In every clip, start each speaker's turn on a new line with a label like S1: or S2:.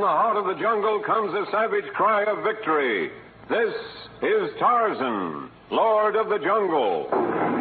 S1: heart of the jungle comes a savage cry of victory. This is Tarzan, Lord of the Jungle.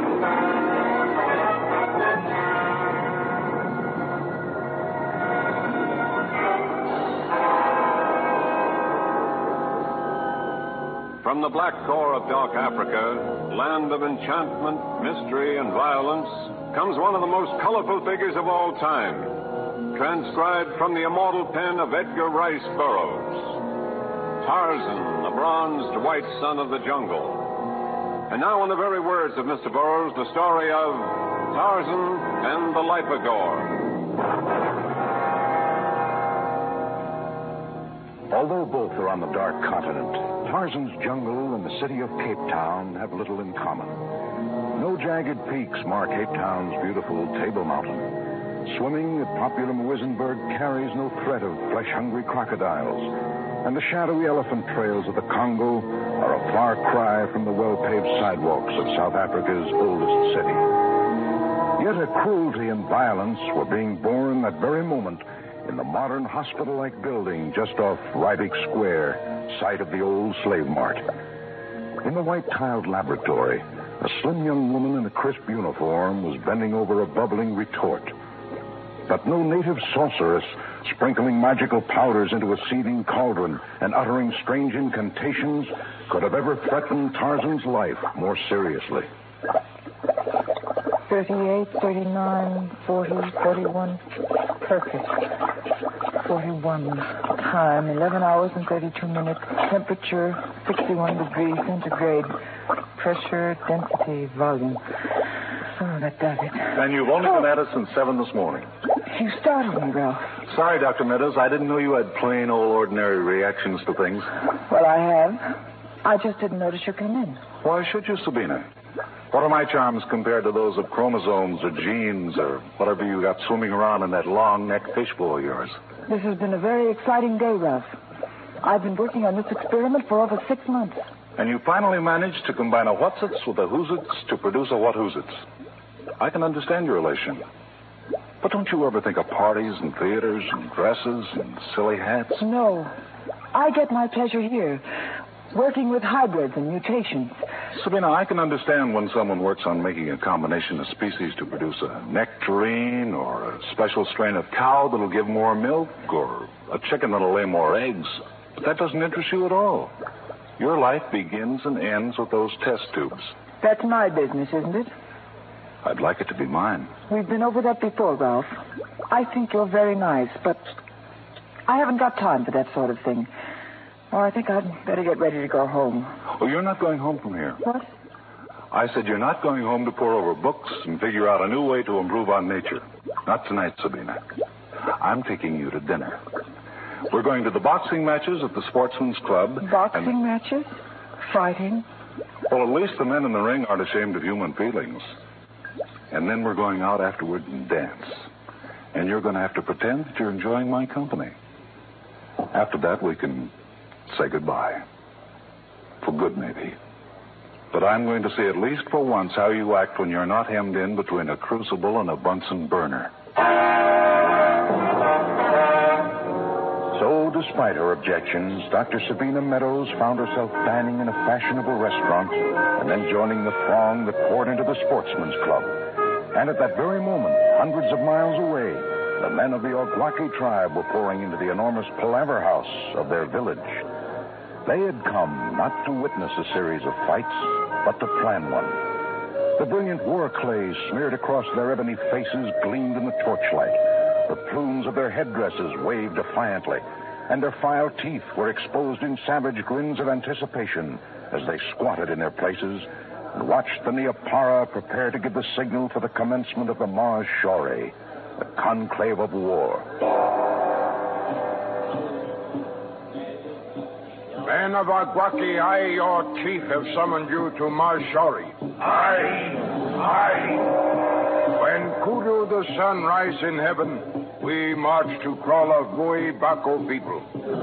S1: From the black core of dark Africa, land of enchantment, mystery, and violence, comes one of the most colorful figures of all time, transcribed from the immortal pen of Edgar Rice Burroughs. Tarzan, the bronzed white son of the jungle. And now, in the very words of Mr. Burroughs, the story of Tarzan and the Lipogore.
S2: Although both are on the dark continent, Tarzan's jungle and the city of Cape Town have little in common. No jagged peaks mark Cape Town's beautiful Table Mountain. Swimming at popular Muizenberg carries no threat of flesh-hungry crocodiles, and the shadowy elephant trails of the Congo are a far cry from the well-paved sidewalks of South Africa's oldest city. Yet a cruelty and violence were being born that very moment in the modern hospital-like building just off Rybik Square, site of the old slave mart. In the white-tiled laboratory, a slim young woman in a crisp uniform was bending over a bubbling retort. But no native sorceress, sprinkling magical powders into a seething cauldron and uttering strange incantations, could have ever threatened Tarzan's life more seriously.
S3: 38, 39, 40, 41. Perfect. 41. Time, 11 hours and 32 minutes. Temperature, 61 degrees centigrade. Pressure, density, volume. So that does it.
S4: And you've only been at it since 7 this morning.
S3: You startled me, Ralph.
S4: Sorry, Dr. Meadows. I didn't know you had plain old ordinary reactions to things.
S3: Well, I have. I just didn't notice you came in.
S4: Why should you, Sabina? What are my charms compared to those of chromosomes or genes or whatever you got swimming around in that long-necked fishbowl of yours?
S3: This has been a very exciting day, Ralph. I've been working on this experiment for over 6 months.
S4: And you finally managed to combine a whatsits with a whoosits to produce a what whoosits. I can understand your elation. But don't you ever think of parties and theaters and dresses and silly hats?
S3: No. I get my pleasure here, working with hybrids and mutations.
S4: Sabina, I can understand when someone works on making a combination of species to produce a nectarine or a special strain of cow that'll give more milk or a chicken that'll lay more eggs. But that doesn't interest you at all. Your life begins and ends with those test tubes.
S3: That's my business, isn't it?
S4: I'd like it to be mine.
S3: We've been over that before, Ralph. I think you're very nice, but I haven't got time for that sort of thing. Or I think I'd better get ready to go home.
S4: Oh, you're not going home from here.
S3: What?
S4: I said you're not going home to pore over books and figure out a new way to improve on nature. Not tonight, Sabina. I'm taking you to dinner. We're going to the boxing matches at the Sportsman's Club.
S3: Boxing matches? Fighting?
S4: Well, at least the men in the ring aren't ashamed of human feelings. And then we're going out afterward and dance. And you're going to have to pretend that you're enjoying my company. After that, we can say goodbye. For good, maybe. But I'm going to see at least for once how you act when you're not hemmed in between a crucible and a Bunsen burner.
S2: So, despite her objections, Dr. Sabina Meadows found herself dining in a fashionable restaurant and then joining the throng that poured into the Sportsman's Club. And at that very moment, hundreds of miles away, the men of the Ogwaki tribe were pouring into the enormous palaver house of their village. They had come not to witness a series of fights, but to plan one. The brilliant war clays smeared across their ebony faces gleamed in the torchlight. The plumes of their headdresses waved defiantly, and their filed teeth were exposed in savage grins of anticipation as they squatted in their places and watched the Neapara prepare to give the signal for the commencement of the Mars Shore, the conclave of war.
S5: Men of Ogwaki, I, your chief, have summoned you to Mars Shore.
S6: Aye.
S5: When Kudu the sun rise in heaven, we march to call of Mui Bako people.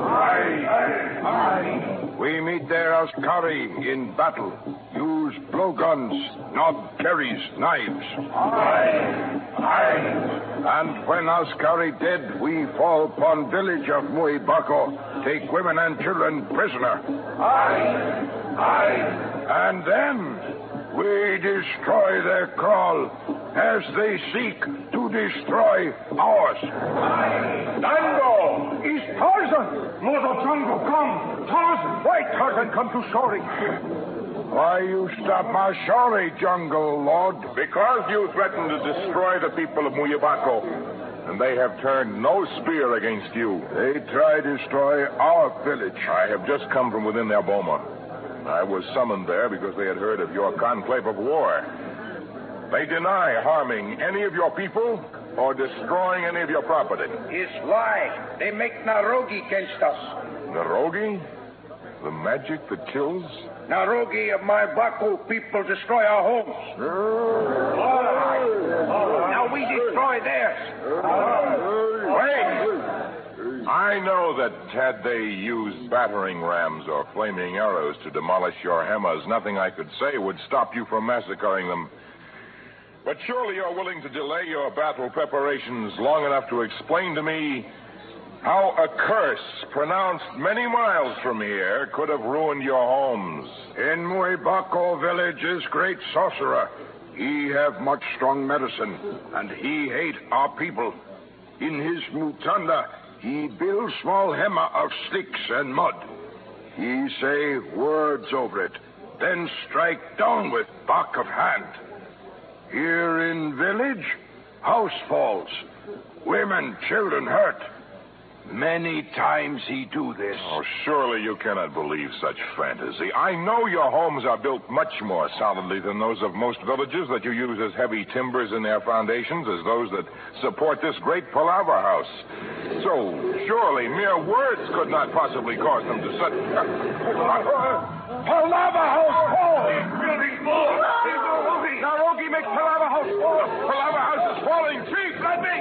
S6: Aye.
S5: We meet their Askari in battle. Use blowguns, not carries knives.
S6: Aye.
S5: And when Askari dead, we fall upon village of Mui Bako, take women and children prisoner.
S6: Aye.
S5: And then we destroy their kraal as they seek to destroy ours.
S6: Dango!
S5: It's Tarzan!
S6: Lord of Jungle, come! Tarzan!
S5: Why, Tarzan, come to Shori? Why you stop my Shori, Jungle Lord?
S6: Because you threatened to destroy the people of Muyabako, and they have turned no spear against you.
S5: They try to destroy our village.
S6: I have just come from within their boma. I was summoned there because they had heard of your conclave of war. They deny harming any of your people or destroying any of your property.
S7: It's lie. They make Narogi against us.
S6: Narogi? The magic that kills?
S7: Narogi of my Baku people destroy our homes. Now we destroy theirs.
S6: Wait! I know that had they used battering rams or flaming arrows to demolish your hemas, nothing I could say would stop you from massacring them. But surely you're willing to delay your battle preparations long enough to explain to me how a curse pronounced many miles from here could have ruined your homes.
S5: In Muibako village is great sorcerer. He have much strong medicine, and he hate our people. In his mutanda, he build small hema of sticks and mud. He say words over it, then strike down with back of hand. Here in village, house falls. Women, children hurt. Many times he do this.
S6: Oh, surely you cannot believe such fantasy. I know your homes are built much more solidly than those of most villages that you use as heavy timbers in their foundations as those that support this great palaver house. So, surely mere words could not possibly cause them to such...
S5: Palaver house fall!
S6: Building fall!
S5: Narogi make Palaver house fall!
S6: The palaver house is falling! Chief, let me!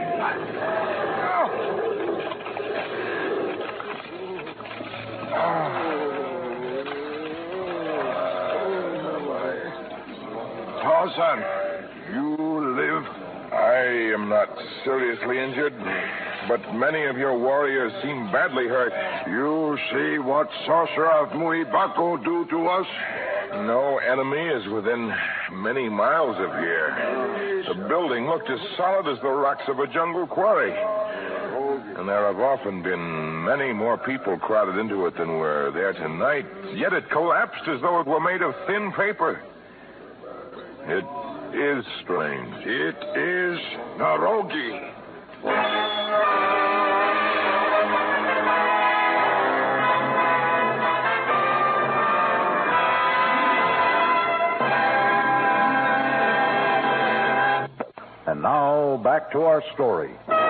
S5: Tarzan, you live?
S6: I am not seriously injured, but many of your warriors seem badly hurt.
S5: You see what sorcerer of Muibako do to us?
S6: No enemy is within many miles of here. The building looked as solid as the rocks of a jungle quarry. And there have often been many more people crowded into it than were there tonight. Yet it collapsed as though it were made of thin paper. It is strange.
S5: It is Narogi.
S2: And now, back to our story.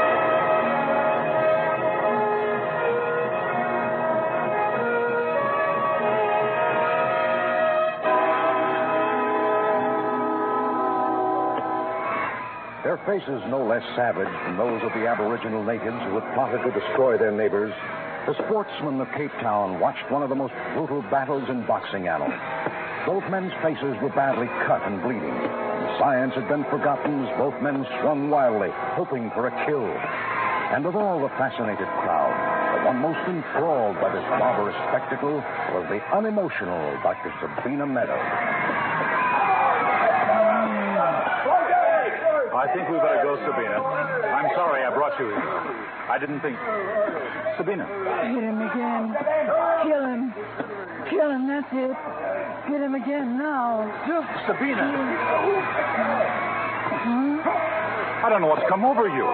S2: Their faces no less savage than those of the Aboriginal natives who had plotted to destroy their neighbors, the sportsmen of Cape Town watched one of the most brutal battles in boxing annals. Both men's faces were badly cut and bleeding. Science had been forgotten as both men swung wildly, hoping for a kill. And of all the fascinated crowd, the one most enthralled by this barbarous spectacle was the unemotional Dr. Sabina Meadows.
S4: I think we better go, Sabina. I'm sorry I brought you here. I didn't think... Sabina.
S3: Hit him again. Kill him. Kill him, that's it. Hit him again now.
S4: Sabina.
S3: Hmm?
S4: I don't know what's come over you.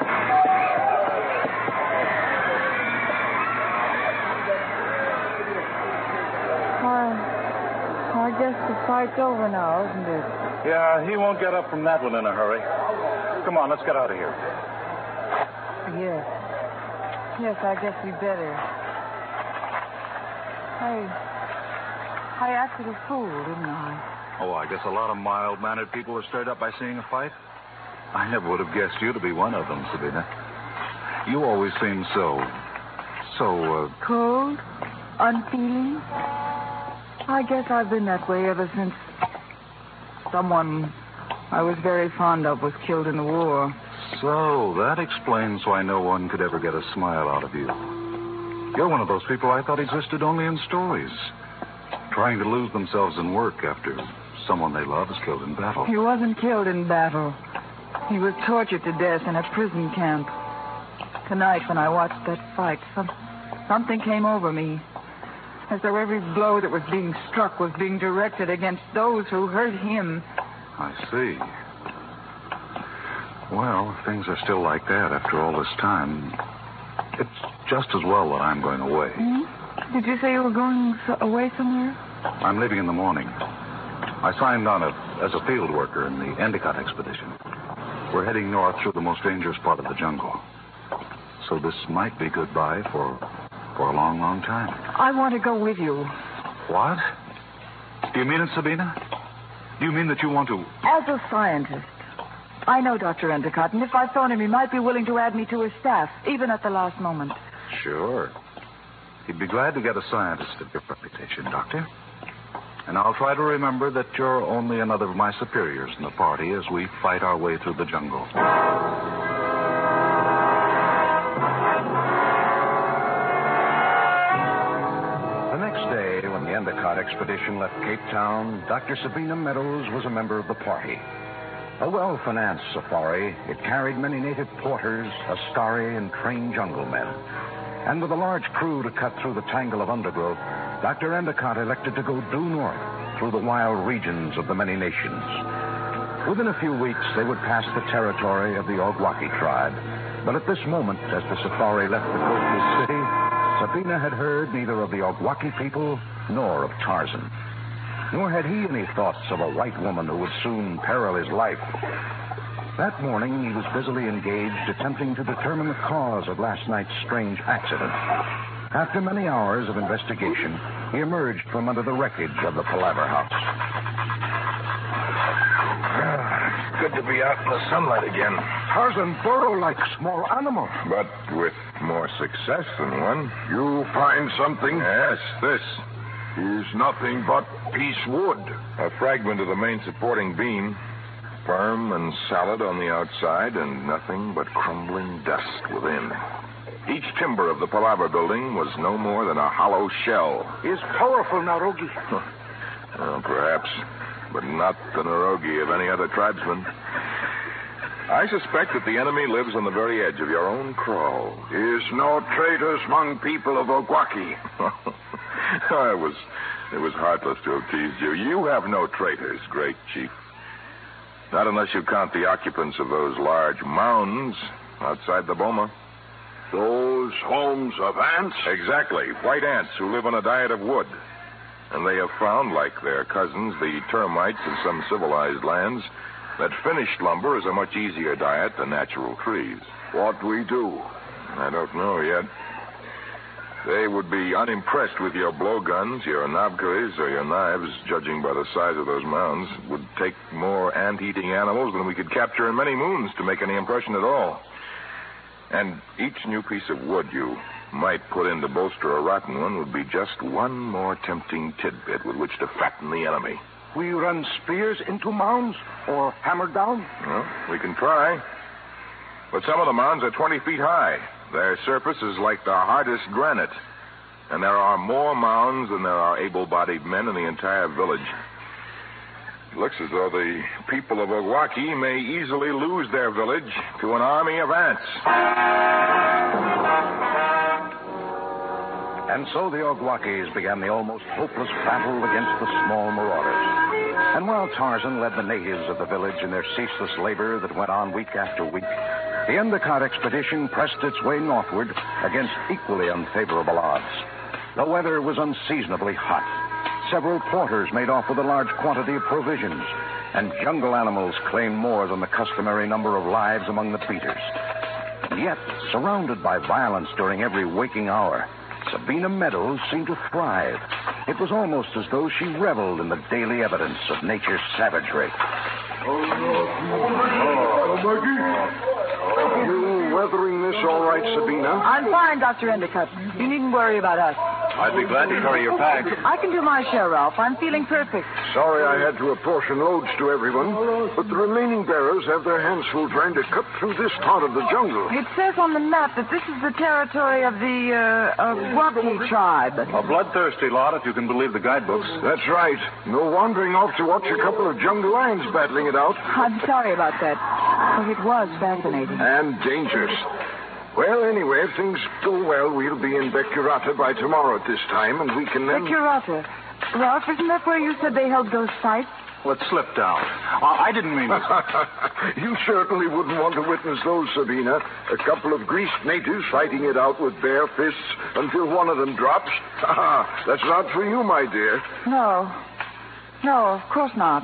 S3: I guess the fight's over now, isn't it?
S4: Yeah, he won't get up from that one in a hurry. Come on, let's get out of here.
S3: Yes. Yes, I guess we better. I acted a fool, didn't I?
S4: Oh, I guess a lot of mild-mannered people are stirred up by seeing a fight. I never would have guessed you to be one of them, Sabina. You always seem so...
S3: Cold? Unfeeling? I guess I've been that way ever since someone I was very fond of was killed in the war.
S4: So, that explains why no one could ever get a smile out of you. You're one of those people I thought existed only in stories, trying to lose themselves in work after someone they love is killed in battle.
S3: He wasn't killed in battle. He was tortured to death in a prison camp. Tonight, when I watched that fight, something came over me, as though every blow that was being struck was being directed against those who hurt him.
S4: I see. Well, if things are still like that after all this time, it's just as well that I'm going away.
S3: Did you say you were going away somewhere?
S4: I'm leaving in the morning. I signed on as a field worker in the Endicott expedition. We're heading north through the most dangerous part of the jungle. So this might be goodbye for a long, long time.
S3: I want to go with you.
S4: What? Do you mean it, Sabina? Do you mean that you want to...
S3: As a scientist. I know Dr. Endicott, and if I phone him, he might be willing to add me to his staff, even at the last moment.
S4: Sure. He'd be glad to get a scientist of your reputation, Doctor. And I'll try to remember that you're only another of my superiors in the party as we fight our way through the jungle.
S2: The next day, when the Endicott expedition left Cape Town, Dr. Sabina Meadows was a member of the party. A well-financed safari, it carried many native porters, askari, and trained jungle men. And with a large crew to cut through the tangle of undergrowth, Dr. Endicott elected to go due north through the wild regions of the many nations. Within a few weeks, they would pass the territory of the Ogwaki tribe. But at this moment, as the safari left the coastal city, Sabina had heard neither of the Ogwaki people nor of Tarzan. Nor had he any thoughts of a white woman who would soon peril his life. That morning, he was busily engaged attempting to determine the cause of last night's strange accident. After many hours of investigation, he emerged from under the wreckage of the Palaver House.
S5: It's good to be out in the sunlight again.
S2: Tarzan burrow like small animal.
S6: But with more success than one.
S5: You find something?
S6: Yes, this.
S5: Is nothing but piece wood.
S6: A fragment of the main supporting beam. Firm and solid on the outside, and nothing but crumbling dust within. Each timber of the Palaver building was no more than a hollow shell.
S7: Is powerful, Narogi.
S6: Well, perhaps, but not the Narogi of any other tribesman. I suspect that the enemy lives on the very edge of your own kraal.
S5: Is no traitors among people of Ogwaki.
S6: It was heartless to have teased you. You have no traitors, great chief. Not unless you count the occupants of those large mounds outside the boma.
S5: Those homes of ants?
S6: Exactly. White ants who live on a diet of wood. And they have found, like their cousins, the termites in some civilized lands, that finished lumber is a much easier diet than natural trees.
S5: What we do?
S6: I don't know yet. They would be unimpressed with your blowguns, your navkaris, or your knives, judging by the size of those mounds. It would take more ant-eating animals than we could capture in many moons to make any impression at all. And each new piece of wood you might put in to bolster a rotten one would be just one more tempting tidbit with which to fatten the enemy.
S7: We run spears into mounds or hammer down?
S6: Well, we can try. But some of the mounds are 20 feet high. Their surface is like the hardest granite. And there are more mounds than there are able-bodied men in the entire village. It looks as though the people of Ogwaki may easily lose their village to an army of ants.
S2: And so the Ogwakis began the almost hopeless battle against the small marauders. And while Tarzan led the natives of the village in their ceaseless labor that went on week after week, the Endicott expedition pressed its way northward against equally unfavorable odds. The weather was unseasonably hot. Several porters made off with a large quantity of provisions, and jungle animals claimed more than the customary number of lives among the beaters. And yet, surrounded by violence during every waking hour, Sabina Meadows seemed to thrive. It was almost as though she reveled in the daily evidence of nature's savagery.
S5: You weathering this all right, Sabina?
S3: I'm fine, Dr. Endicott. You needn't worry about us.
S2: I'd be glad to carry your pack.
S3: I can do my share, Ralph. I'm feeling perfect.
S5: Sorry I had to apportion loads to everyone, but the remaining bearers have their hands full trying to cut through this part of the jungle.
S3: It says on the map that this is the territory of the Wapiti tribe.
S2: A bloodthirsty lot, if you can believe the guidebooks.
S5: That's right. No wandering off to watch a couple of jungle lions battling it out.
S3: I'm sorry about that, but it was fascinating.
S5: And dangerous. Well, anyway, if things go well, we'll be in Becurata by tomorrow at this time, and we can then...
S3: Becurata. Ralph, isn't that where you said they held those fights?
S2: Let's slip down. I didn't mean it.
S5: You certainly wouldn't want to witness those, Sabina. A couple of greased natives fighting it out with bare fists until one of them drops. That's not for you, my dear.
S3: No. No, of course not.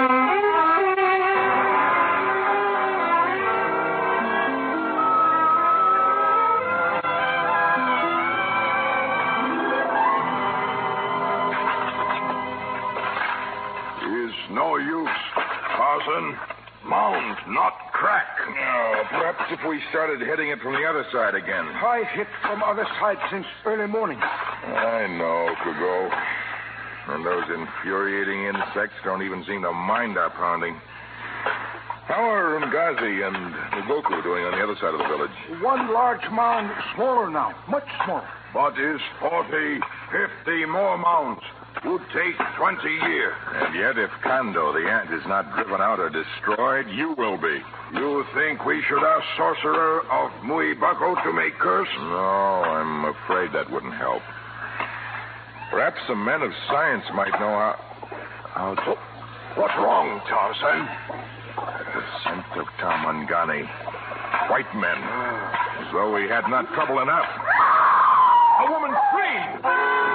S5: No use. Tarzan, mound, not crack.
S6: No, perhaps if we started hitting it from the other side again.
S7: I've hit from other side since early morning.
S6: I know, Kugo. And those infuriating insects don't even seem to mind our pounding. How are Umgazi and Mugoku doing on the other side of the village?
S7: One large mound, smaller now, much smaller.
S5: But is 40, 50 more mounds. Would take 20 years.
S6: And yet, if Kando, the ant, is not driven out or destroyed, you will be.
S5: You think we should ask Sorcerer of Muibako to make curse?
S6: No, I'm afraid that wouldn't help. Perhaps some men of science might know how to...
S5: What's wrong, Tarzan?
S6: The scent of Tamangani. White men. As though we had not trouble enough.
S7: A woman screamed!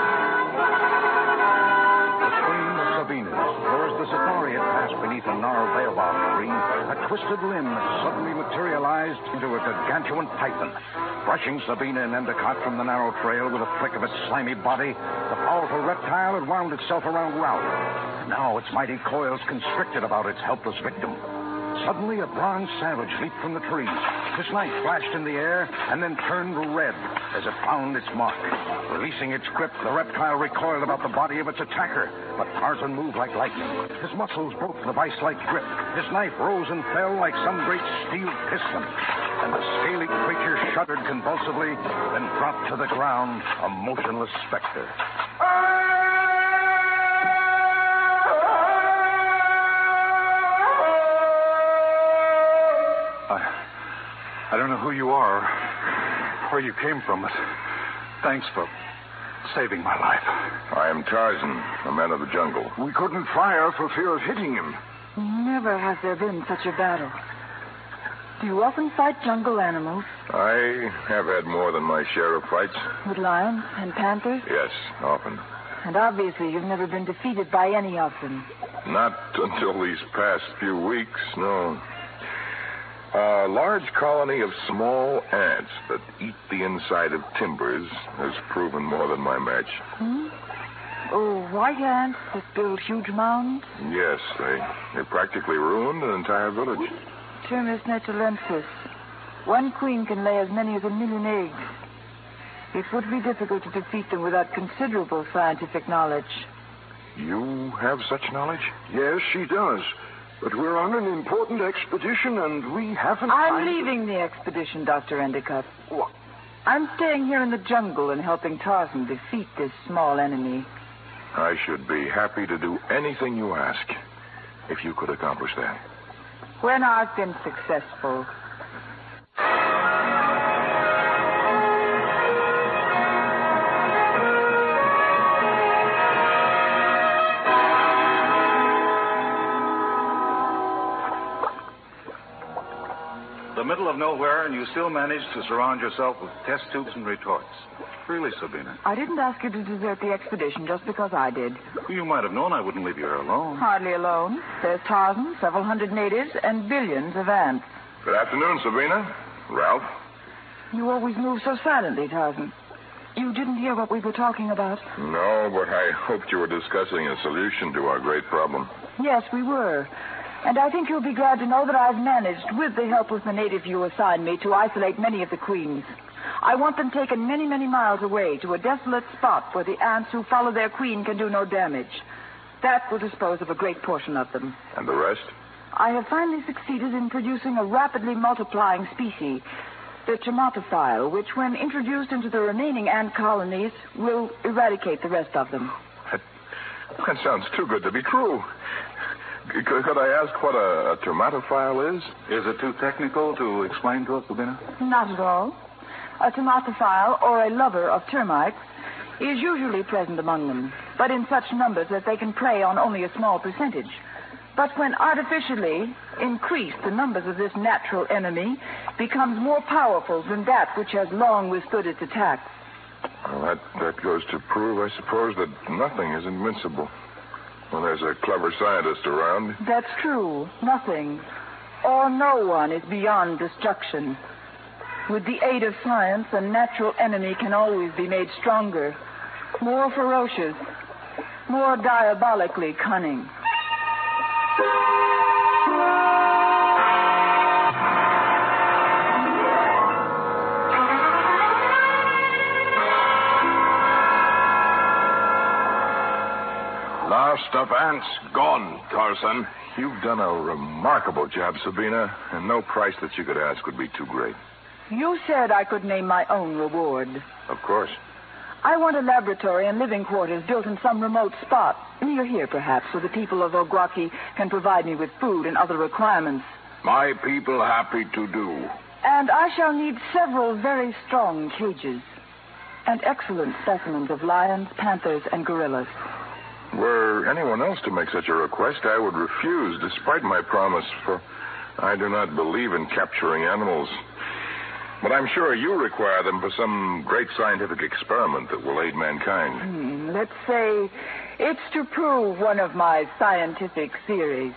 S2: For as the safari had passed beneath a gnarled baobab tree, a twisted limb suddenly materialized into a gargantuan python. Brushing Sabina and Endicott from the narrow trail with a flick of its slimy body, the powerful reptile had wound itself around Ralph. Now its mighty coils constricted about its helpless victim. Suddenly, a bronze savage leaped from the trees. His knife flashed in the air and then turned red as it found its mark. Releasing its grip, the reptile recoiled about the body of its attacker, but Tarzan moved like lightning. His muscles broke the vice-like grip. His knife rose and fell like some great steel piston. And the scaly creature shuddered convulsively, then dropped to the ground, a motionless specter.
S4: I don't know who you are, where you came from, but thanks for saving my life.
S6: I am Tarzan, a man of the jungle.
S5: We couldn't fire for fear of hitting him.
S3: Never has there been such a battle. Do you often fight jungle animals?
S6: I have had more than my share of fights.
S3: With lions and panthers?
S6: Yes, often.
S3: And obviously you've never been defeated by any of them.
S6: Not until these past few weeks, no. A large colony of small ants that eat the inside of timbers has proven more than my match.
S3: Oh, white ants that build huge mounds?
S6: Yes, they practically ruined an entire village.
S3: Termis netulensis. One queen can lay as many as 1 million eggs. It would be difficult to defeat them without considerable scientific knowledge.
S6: You have such knowledge?
S5: Yes, she does. But we're on an important expedition, and we haven't...
S3: I'm leaving the expedition, Dr. Endicott.
S5: What?
S3: I'm staying here in the jungle and helping Tarzan defeat this small enemy.
S6: I should be happy to do anything you ask, if you could accomplish that.
S3: When I've been successful.
S2: The middle of nowhere, and you still manage to surround yourself with test tubes and retorts. Really, Sabina?
S3: I didn't ask you to desert the expedition just because I did.
S2: You might have known I wouldn't leave you here alone.
S3: Hardly alone. There's Tarzan, several hundred natives, and billions of ants.
S6: Good afternoon, Sabina. Ralph?
S3: You always move so silently, Tarzan. You didn't hear what we were talking about?
S6: No, but I hoped you were discussing a solution to our great problem.
S3: Yes, we were. And I think you'll be glad to know that I've managed, with the help of the native you assigned me, to isolate many of the queens. I want them taken many, many miles away to a desolate spot where the ants who follow their queen can do no damage. That will dispose of a great portion of them.
S6: And the rest?
S3: I have finally succeeded in producing a rapidly multiplying species, the termatophile, which, when introduced into the remaining ant colonies, will eradicate the rest of them.
S6: That sounds too good to be true. Could I ask what a termatophile is?
S4: Is it too technical to explain to us, Sabina?
S3: Not at all. A termatophile, or a lover of termites, is usually present among them, but in such numbers that they can prey on only a small percentage. But when artificially increased, the numbers of this natural enemy becomes more powerful than that which has long withstood its attacks.
S6: Well, that goes to prove, I suppose, that nothing is invincible when there's a clever scientist around.
S3: That's true. Nothing, or no one, is beyond destruction. With the aid of science, a natural enemy can always be made stronger, more ferocious, more diabolically cunning.
S5: Last of ants gone, Tarzan.
S6: You've done a remarkable job, Sabina, and no price that you could ask would be too great.
S3: You said I could name my own reward.
S6: Of course.
S3: I want a laboratory and living quarters built in some remote spot, near here perhaps, so the people of Ogwaki can provide me with food and other requirements.
S5: My people happy to do.
S3: And I shall need several very strong cages and excellent specimens of lions, panthers, and gorillas.
S6: Were anyone else to make such a request, I would refuse, despite my promise, for I do not believe in capturing animals. But I'm sure you require them for some great scientific experiment that will aid mankind.
S3: Let's say it's to prove one of my scientific theories.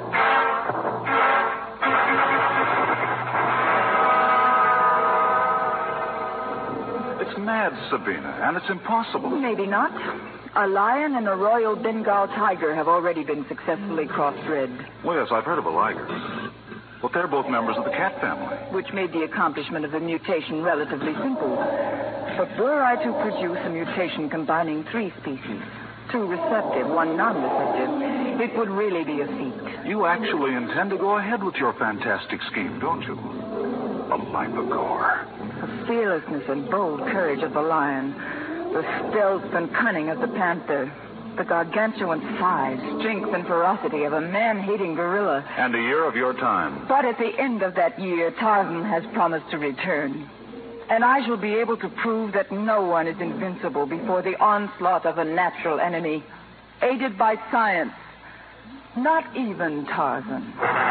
S4: It's mad, Sabina, and it's impossible.
S3: Maybe not. A lion and a royal Bengal tiger have already been successfully crossbred.
S4: Well, yes, I've heard of a liger. But they're both members of the cat family.
S3: Which made the accomplishment of the mutation relatively simple. But were I to produce a mutation combining 3 species, 2 receptive, 1 non-receptive, it would really be a feat.
S4: You actually intend to go ahead with your fantastic scheme, don't you? A Lipogore.
S3: The fearlessness and bold courage of the lion, the stealth and cunning of the panther, the gargantuan size, strength, and ferocity of a man-hating gorilla.
S4: And a year of your time.
S3: But at the end of that year, Tarzan has promised to return. And I shall be able to prove that no one is invincible before the onslaught of a natural enemy, aided by science. Not even Tarzan.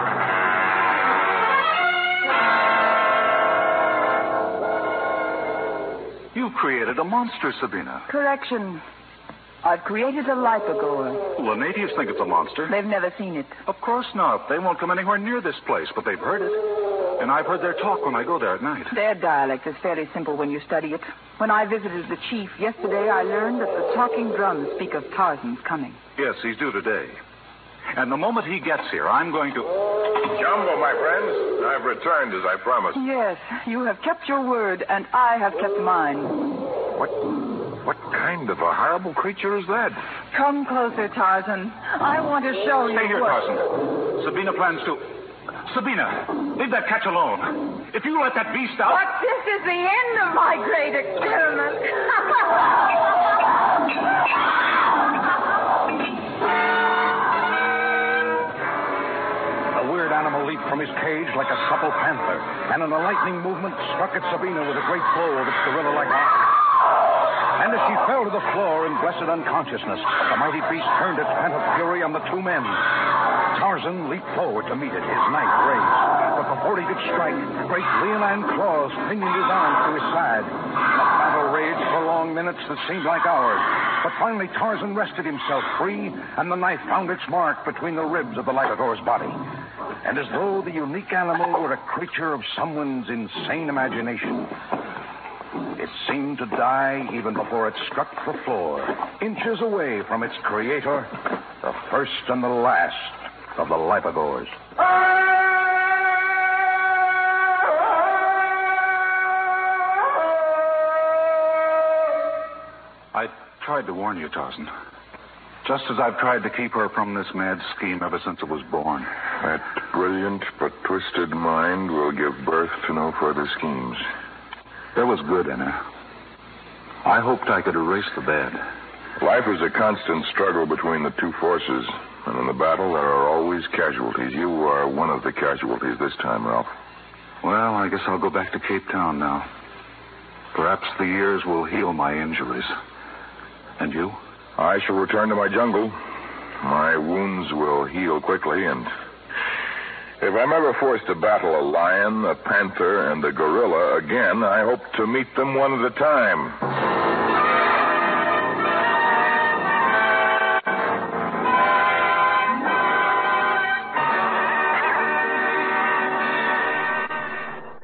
S4: You've created a monster, Sabina.
S3: Correction. I've created a Lipogore.
S4: Well, the natives think it's a monster.
S3: They've never seen it.
S4: Of course not. They won't come anywhere near this place, but they've heard it. And I've heard their talk when I go there at night.
S3: Their dialect is fairly simple when you study it. When I visited the chief yesterday, I learned that the talking drums speak of Tarzan's coming.
S4: Yes, he's due today. And the moment he gets here, I'm going to...
S6: Jumbo, my friends, I've returned as I promised.
S3: Yes, you have kept your word, and I have kept mine.
S6: What kind of a horrible creature is that?
S3: Come closer, Tarzan. I want to show you.
S4: Stay here, Tarzan. Sabina plans to... Sabina, leave that catch alone. If you let that beast out...
S3: But this is the end of my great experiment.
S2: The weird animal leaped from his cage like a supple panther, and in a lightning movement struck at Sabina with a great blow of its gorilla-like arm. And as she fell to the floor in blessed unconsciousness, the mighty beast turned its pent-up fury on the 2 men. Tarzan leaped forward to meet it, his knife raised. But before he could strike, great leonine claws pinioned his arm to his side. The battle raged for long minutes that seemed like hours. But finally, Tarzan wrested himself free, and the knife found its mark between the ribs of the Lipigore's body. And as though the unique animal were a creature of someone's insane imagination, it seemed to die even before it struck the floor, inches away from its creator, the first and the last of the Lipagors. I tried to warn you, Tarzan. Just as I've tried to keep her from this mad scheme ever since it was born.
S6: That brilliant but twisted mind will give birth to no further schemes.
S2: There was good in her. I hoped I could erase the bad.
S6: Life is a constant struggle between the two forces, and in the battle there are always casualties. You are one of the casualties this time, Ralph.
S2: Well, I guess I'll go back to Cape Town now. Perhaps the years will heal my injuries. And you?
S6: I shall return to my jungle. My wounds will heal quickly, and if I'm ever forced to battle a lion, a panther, and a gorilla again, I hope to meet them one at a time.